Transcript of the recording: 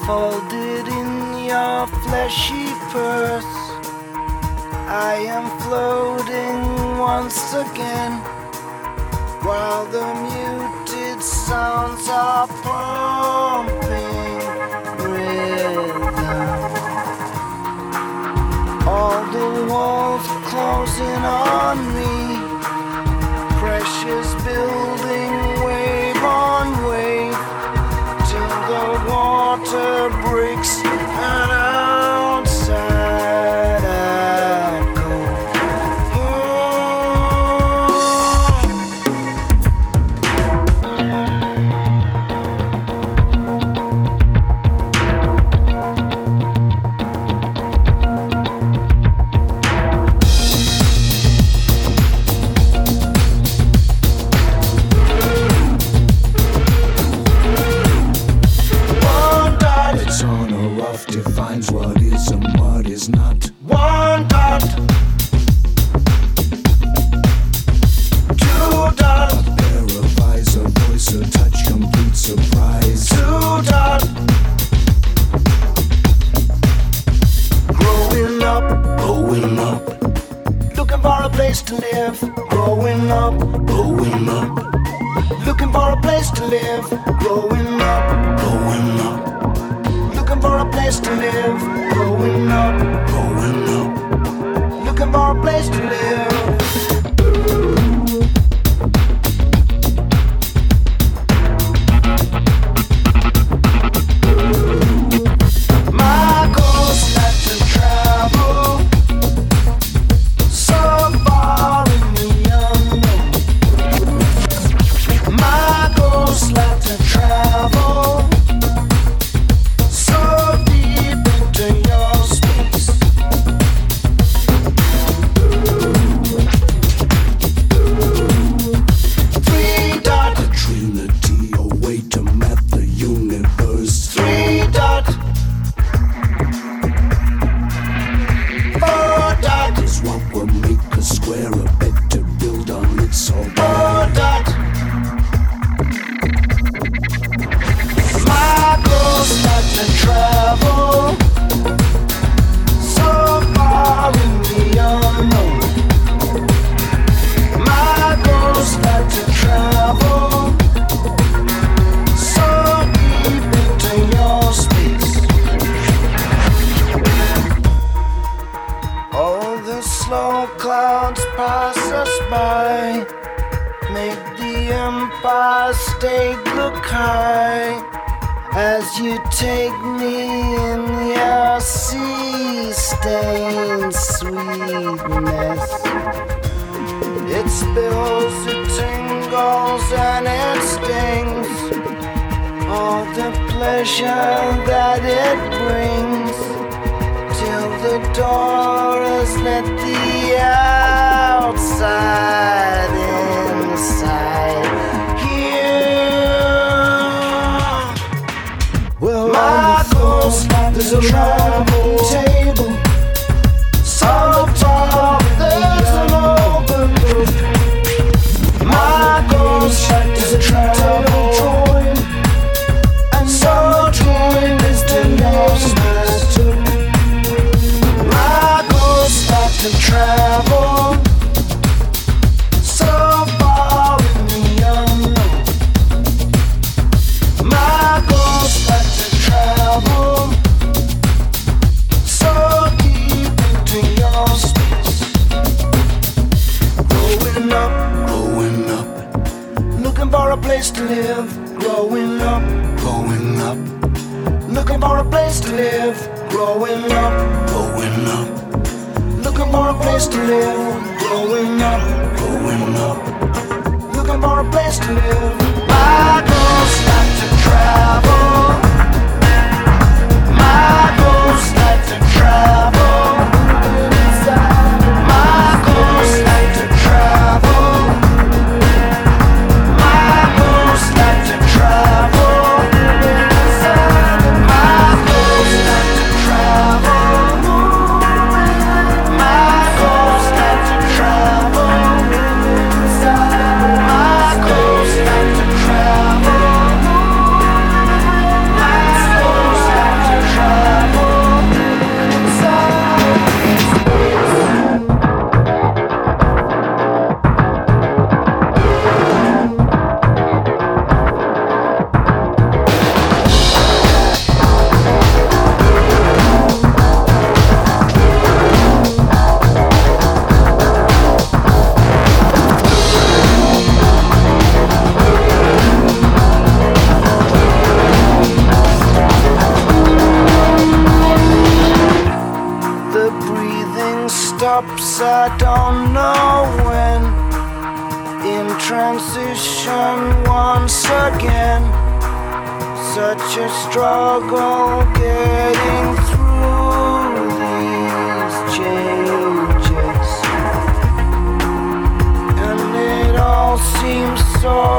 folded in your fleshy purse. I am floating once again, while the muted sounds are pumping rhythm. All the walls closing on me, pressures building wave on wave, till the water breaks and outside I go. It's on or off defines what is and what is not. One dot, two dot, A pair of eyes, a voice, a touch, complete surprise. two dot. Growing up, looking for a place to live. Growing up, looking for a place to live. Growing up, looking for a place to live. Growing up, looking for a place to live. My goal's not to travel so far in the unknown. My goal's not to travel so deep into your space. Three dot, A trinity, a way to map the universe. three dot, four dot, Is what will make a square a bed to build on. It's all four dot. My goal's not to travel so far in the unknown. My goal's not to travel so deep into your space. All the slow clouds pass us by, make the Empire State look high, as you take me in your sea-stained sweetness. It spills, it tingles, and it stings. All the pleasure that it brings, till the door has let the outside inside. Here, well, my goal's not to travel table. So tall, there's an open book. My goal's not to travel join, and so join is the name I took. My goal's not to travel so far in the unknown. My goal's not to travel so deep into your space. Growing up, looking for a place to live. Growing up, looking for a place to live. Growing up, looking for a place to live. Growing up, looking for a place to live. My goal's not to travel. My goal's not to travel. My goal's not to travel. My goal's not to travel. My goal's not to travel. My goal's not to travel. My goal's not to passion once again. Such a struggle getting through these changes, and it all seems so